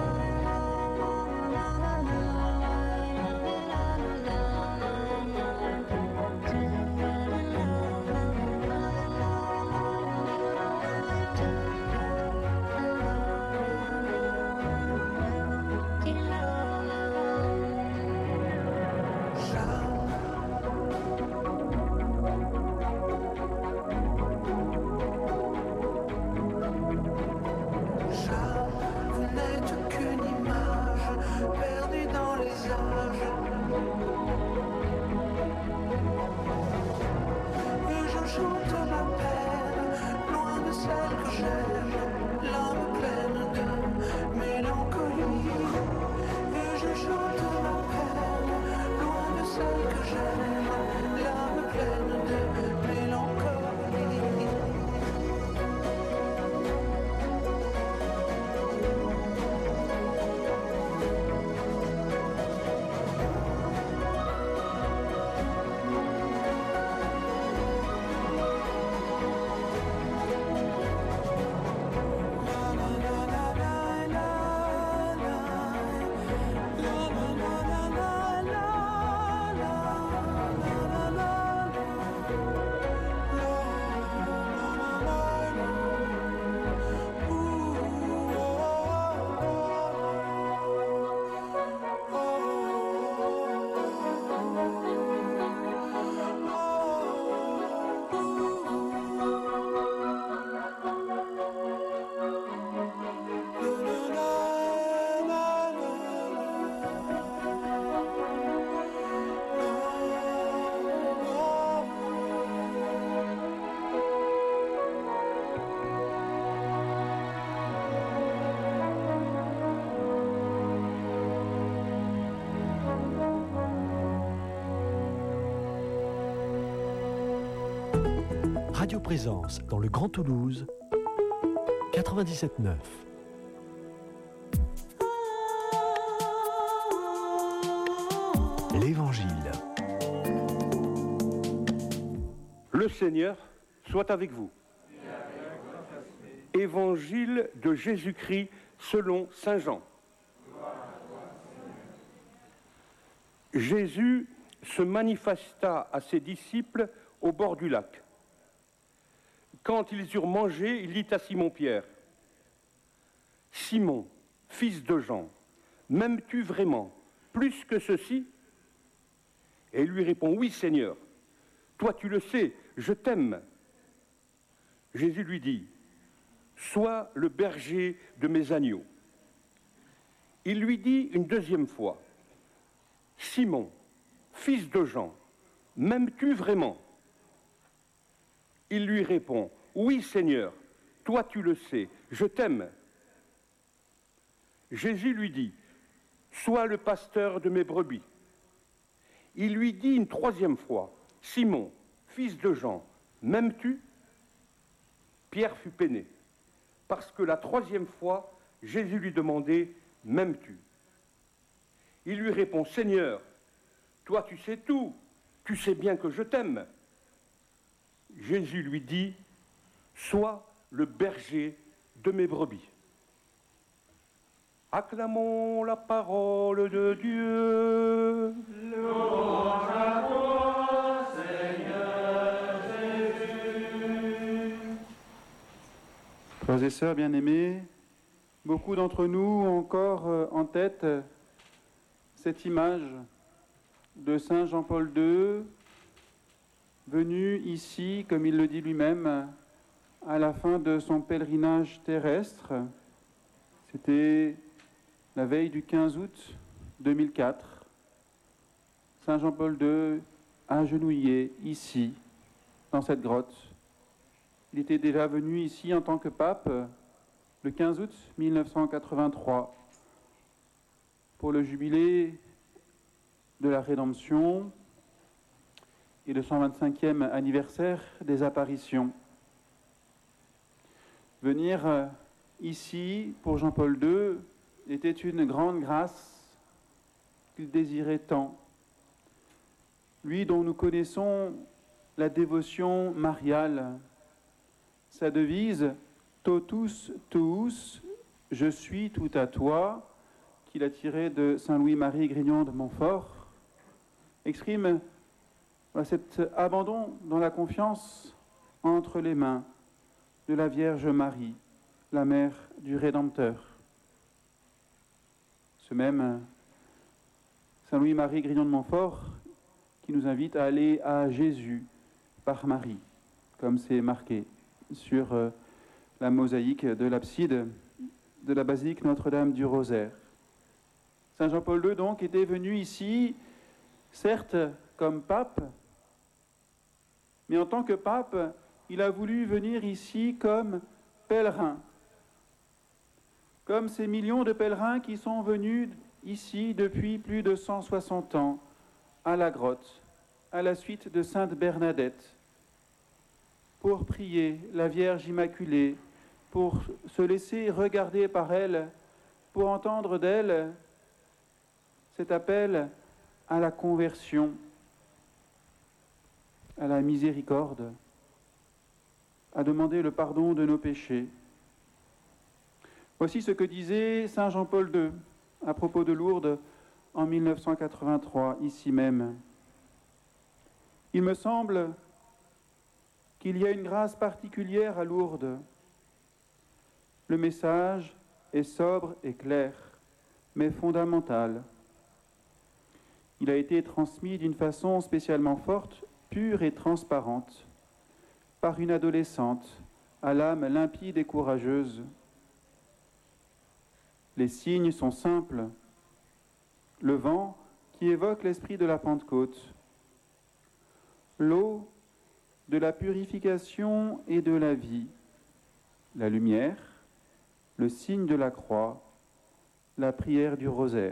Vous n'êtes qu'une image perdue dans les âges. Et je chante ma peine, loin de celle que j'aime, l'âme pleine de mélancolie. Et je chante ma peine, loin de celle que j'aime, l'âme pleine de mélancolie. Radio Présence dans le Grand Toulouse, 97.9. L'Évangile. Le Seigneur soit avec vous. Évangile de Jésus-Christ selon saint Jean. Jésus se manifesta à ses disciples au bord du lac. Quand ils eurent mangé, il dit à Simon-Pierre, « Simon, fils de Jean, m'aimes-tu vraiment plus que ceci ?» Et il lui répond, « Oui, Seigneur, toi tu le sais, je t'aime. » Jésus lui dit, « Sois le berger de mes agneaux. » Il lui dit une deuxième fois, « Simon, fils de Jean, m'aimes-tu vraiment ?» Il lui répond, « Oui, Seigneur, toi tu le sais, je t'aime. » Jésus lui dit, « Sois le pasteur de mes brebis. » Il lui dit une troisième fois, « Simon, fils de Jean, m'aimes-tu » Pierre fut peiné, parce que la troisième fois, Jésus lui demandait, « M'aimes-tu » Il lui répond, « Seigneur, toi tu sais tout, tu sais bien que je t'aime. » Jésus lui dit, « Sois le berger de mes brebis. » Acclamons la parole de Dieu. Louange à toi, Seigneur Jésus. Frères et sœurs bien-aimés, beaucoup d'entre nous ont encore en tête cette image de Saint Jean-Paul II, venu ici, comme il le dit lui-même, à la fin de son pèlerinage terrestre. C'était la veille du 15 août 2004. Saint Jean-Paul II agenouillé ici, dans cette grotte. Il était déjà venu ici en tant que pape le 15 août 1983 pour le jubilé de la Rédemption et le 125e anniversaire des apparitions. Venir ici pour Jean-Paul II était une grande grâce qu'il désirait tant. Lui dont nous connaissons la dévotion mariale, sa devise « Totus tuus, je suis tout à toi », qu'il a tirée de Saint Louis-Marie Grignon de Montfort, exprime cet abandon dans la confiance entre les mains de la Vierge Marie, la mère du Rédempteur. Ce même Saint Louis-Marie Grignon de Montfort qui nous invite à aller à Jésus par Marie, comme c'est marqué sur la mosaïque de l'abside de la basilique Notre-Dame du Rosaire. Saint Jean-Paul II donc était venu ici, certes comme pape, mais en tant que pape, il a voulu venir ici comme pèlerin, comme ces millions de pèlerins qui sont venus ici depuis plus de 160 ans à la grotte, à la suite de Sainte Bernadette, pour prier la Vierge Immaculée, pour se laisser regarder par elle, pour entendre d'elle cet appel à la conversion, à la miséricorde, à demander le pardon de nos péchés. Voici ce que disait Saint Jean-Paul II à propos de Lourdes en 1983, ici même. Il me semble qu'il y a une grâce particulière à Lourdes. Le message est sobre et clair, mais fondamental. Il a été transmis d'une façon spécialement forte, pure et transparente, par une adolescente à l'âme limpide et courageuse. Les signes sont simples. Le vent qui évoque l'esprit de la Pentecôte. L'eau de la purification et de la vie. La lumière, le signe de la croix, la prière du rosaire.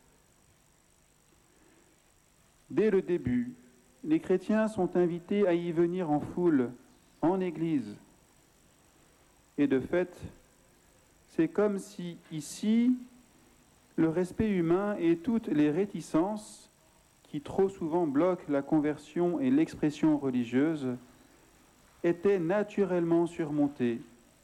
Dès le début, les chrétiens sont invités à y venir en foule, en église. Et de fait, c'est comme si, ici, le respect humain et toutes les réticences qui trop souvent bloquent la conversion et l'expression religieuse était naturellement surmonté.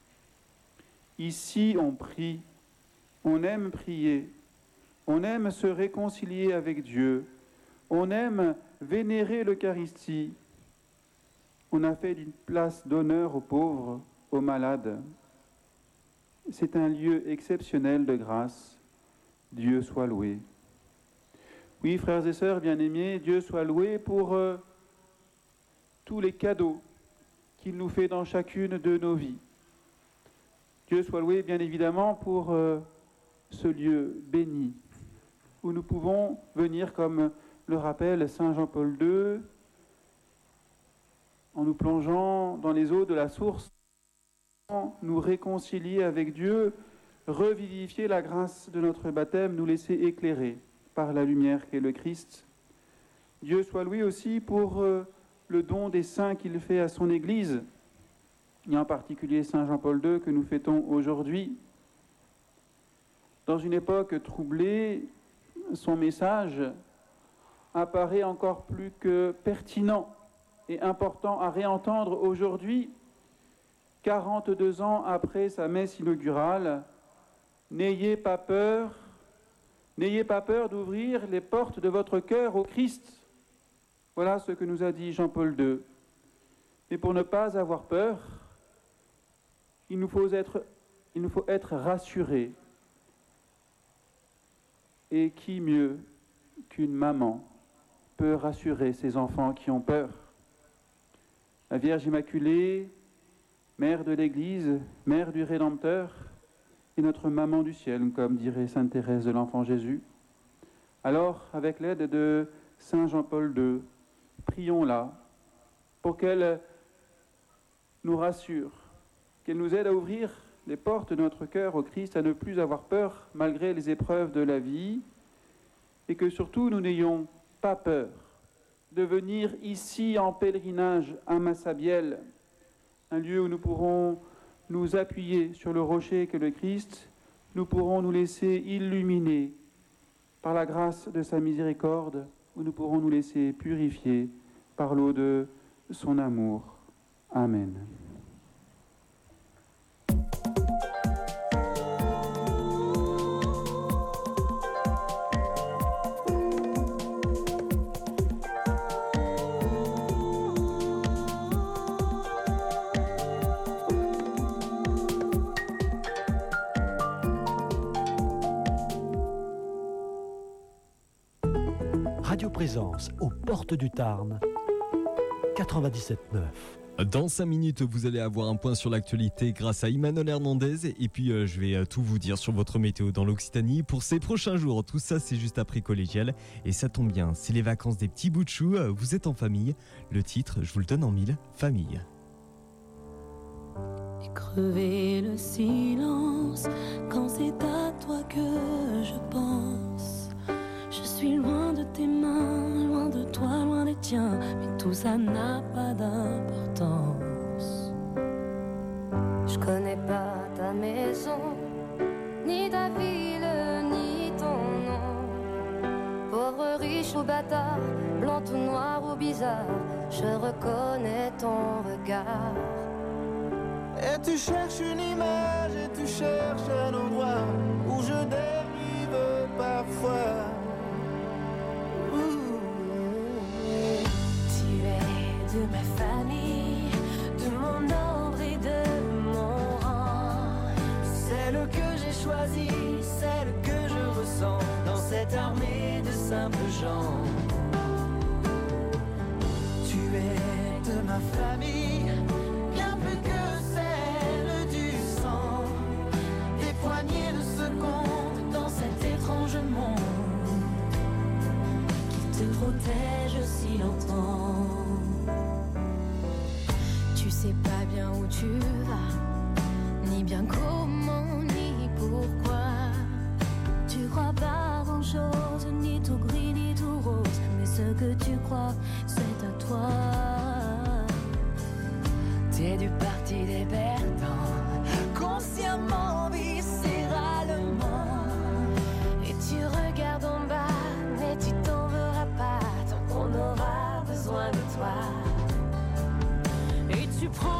Ici, on prie, on aime prier, on aime se réconcilier avec Dieu, on aime vénérer l'Eucharistie. On a fait d'une place d'honneur aux pauvres, aux malades. C'est un lieu exceptionnel de grâce. Dieu soit loué. Oui, frères et sœurs bien-aimés, Dieu soit loué pour tous les cadeaux qu'il nous fait dans chacune de nos vies. Dieu soit loué, bien évidemment, pour ce lieu béni, où nous pouvons venir, comme le rappelle Saint Jean-Paul II, en nous plongeant dans les eaux de la source, nous réconcilier avec Dieu, revivifier la grâce de notre baptême, nous laisser éclairer par la lumière qu'est le Christ. Dieu soit loué aussi pour le don des saints qu'il fait à son Église, et en particulier Saint Jean-Paul II que nous fêtons aujourd'hui. Dans une époque troublée, son message apparaît encore plus que pertinent et important à réentendre aujourd'hui, 42 ans après sa messe inaugurale. N'ayez pas peur d'ouvrir les portes de votre cœur au Christ. Voilà ce que nous a dit Jean-Paul II. Mais pour ne pas avoir peur, il nous faut être rassurés. Et qui mieux qu'une maman peut rassurer ses enfants qui ont peur? La Vierge Immaculée, Mère de l'Église, Mère du Rédempteur, est notre maman du ciel, comme dirait Sainte Thérèse de l'Enfant Jésus. Alors, avec l'aide de Saint Jean-Paul II, prions-la pour qu'elle nous rassure, qu'elle nous aide à ouvrir les portes de notre cœur au Christ, à ne plus avoir peur malgré les épreuves de la vie, et que surtout nous n'ayons pas peur de venir ici en pèlerinage à Massabielle, un lieu où nous pourrons nous appuyer sur le rocher qu'est le Christ, nous pourrons nous laisser illuminer par la grâce de sa miséricorde, où nous pourrons nous laisser purifier par l'eau de son amour. Amen. Radio Présence aux portes du Tarn, 97.9. Dans 5 minutes, vous allez avoir un point sur l'actualité grâce à Emmanuel Hernandez. Et puis, je vais tout vous dire sur votre météo dans l'Occitanie pour ces prochains jours. Tout ça, c'est juste après collégial. Et ça tombe bien, c'est les vacances des petits bouts de chou. Vous êtes en famille. Le titre, je vous le donne en 1000, famille. Et crever le silence quand c'est à toi que je pense. Je suis loin de tes mains, loin de toi, loin des tiens, mais tout ça n'a pas d'importance. Je connais pas ta maison, ni ta ville, ni ton nom. Pauvre, riche ou bâtard, blanc ou noir ou bizarre, je reconnais ton regard. Et tu cherches une image, et tu cherches un endroit où je dérive parfois. De ma famille, de mon ordre et de mon rang. Celle que j'ai choisie, celle que je ressens dans cette armée de simples gens. Tu es de ma famille, bien plus que celle du sang. Des poignées de secondes dans cet étrange monde qui te protège si longtemps. Tu sais pas bien où tu vas, ni bien comment, ni pourquoi. Tu crois pas grand chose, ni tout gris, ni tout rose, mais ce que tu crois, c'est à toi. T'es du parti des perdants, consciemment, viscéralement. Et tu regardes en bas, mais tu t'en verras pas, tant qu'on aura besoin de toi. Et tu prends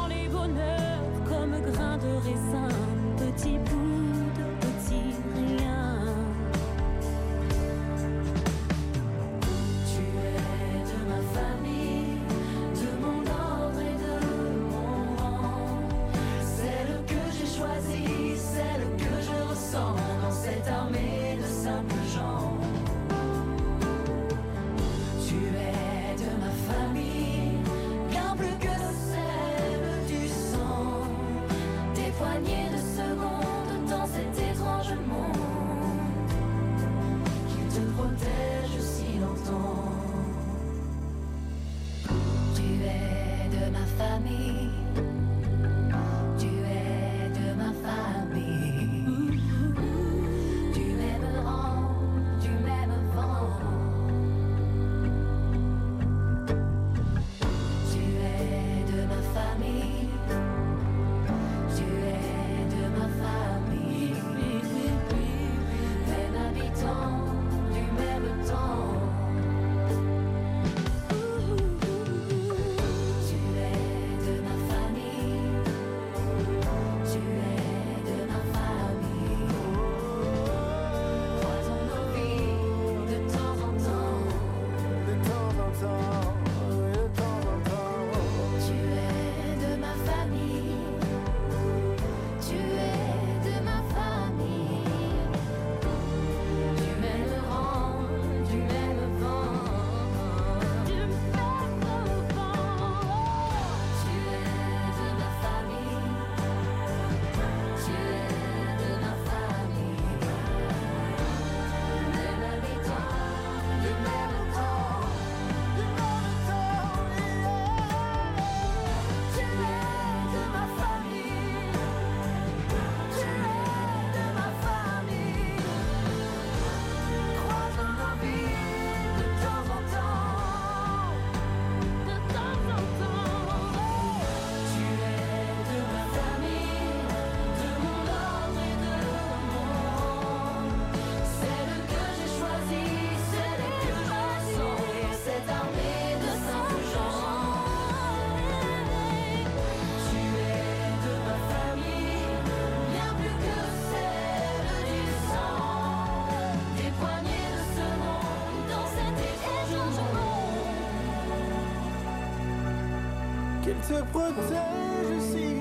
qu'il te protège aussi.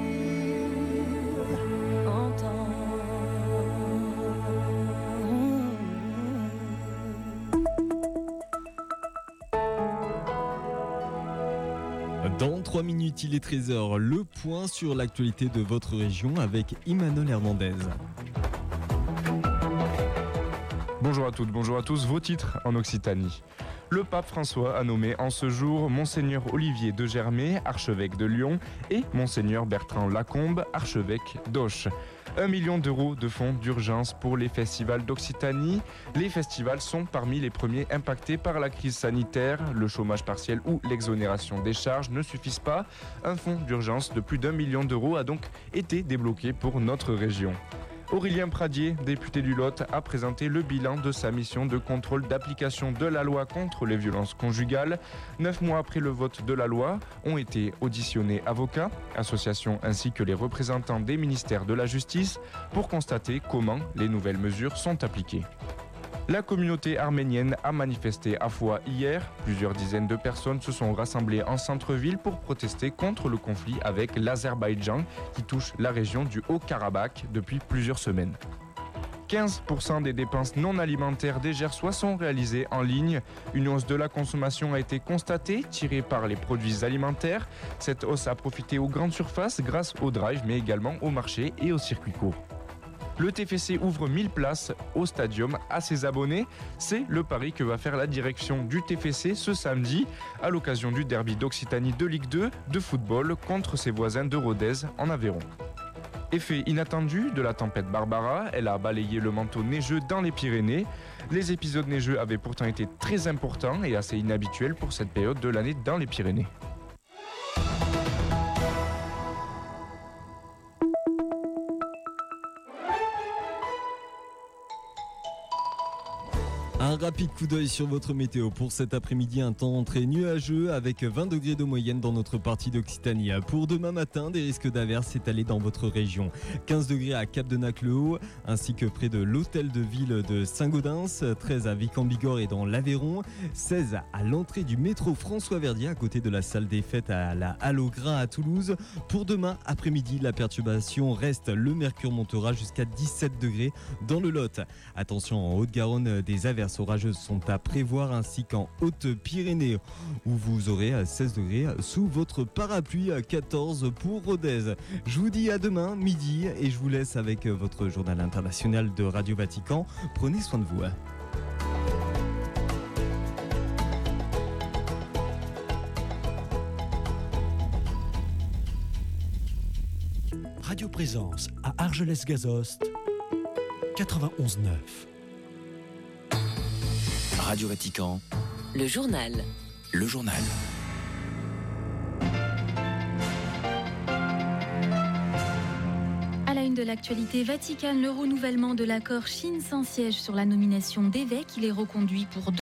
Dans 3 minutes, il est 13h. Le point sur l'actualité de votre région avec Emmanuel Hernandez. Bonjour à toutes, bonjour à tous. Vos titres en Occitanie. Le pape François a nommé en ce jour Monseigneur Olivier de Germay, archevêque de Lyon, et Monseigneur Bertrand Lacombe, archevêque d'Auch. 1 million d'euros de fonds d'urgence pour les festivals d'Occitanie. Les festivals sont parmi les premiers impactés par la crise sanitaire. Le chômage partiel ou l'exonération des charges ne suffisent pas. Un fonds d'urgence de plus d'1 million d'euros a donc été débloqué pour notre région. Aurélien Pradier, député du Lot, a présenté le bilan de sa mission de contrôle d'application de la loi contre les violences conjugales. 9 mois après le vote de la loi, ont été auditionnés avocats, associations ainsi que les représentants des ministères de la Justice pour constater comment les nouvelles mesures sont appliquées. La communauté arménienne a manifesté à Foix hier. Plusieurs dizaines de personnes se sont rassemblées en centre-ville pour protester contre le conflit avec l'Azerbaïdjan qui touche la région du Haut-Karabakh depuis plusieurs semaines. 15% des dépenses non alimentaires des Gersois sont réalisées en ligne. Une hausse de la consommation a été constatée, tirée par les produits alimentaires. Cette hausse a profité aux grandes surfaces grâce au drive, mais également au marché et au circuit court. Le TFC ouvre 1000 places au stadium à ses abonnés. C'est le pari que va faire la direction du TFC ce samedi à l'occasion du derby d'Occitanie de Ligue 2 de football contre ses voisins de Rodez en Aveyron. Effet inattendu de la tempête Barbara, elle a balayé le manteau neigeux dans les Pyrénées. Les épisodes neigeux avaient pourtant été très importants et assez inhabituels pour cette période de l'année dans les Pyrénées. Un rapide coup d'œil sur votre météo pour cet après-midi, un temps très nuageux avec 20 degrés de moyenne dans notre partie d'Occitanie. Pour demain matin, des risques d'averses s'étaler dans votre région. 15 degrés à Cap-de-Nac-le-Haut ainsi que près de l'hôtel de ville de Saint-Gaudens, 13 à Vic-en-Bigorre et dans l'Aveyron, 16 à l'entrée du métro François-Verdier à côté de la salle des fêtes à la Halle au Grain à Toulouse. Pour demain après-midi, la perturbation reste. Le mercure montera jusqu'à 17 degrés dans le Lot. Attention, en Haute-Garonne, des averses orageuses sont à prévoir ainsi qu'en Haute-Pyrénées où vous aurez 16 degrés sous votre parapluie, 14 pour Rodez. Je vous dis à demain midi et je vous laisse avec votre journal international de Radio Vatican. Prenez soin de vous. Radio Présence à Argelès-Gazost, 91.9. Radio Vatican. Le journal. Le journal. À la une de l'actualité Vatican, le renouvellement de l'accord Chine sans siège sur la nomination d'évêques. Il est reconduit pour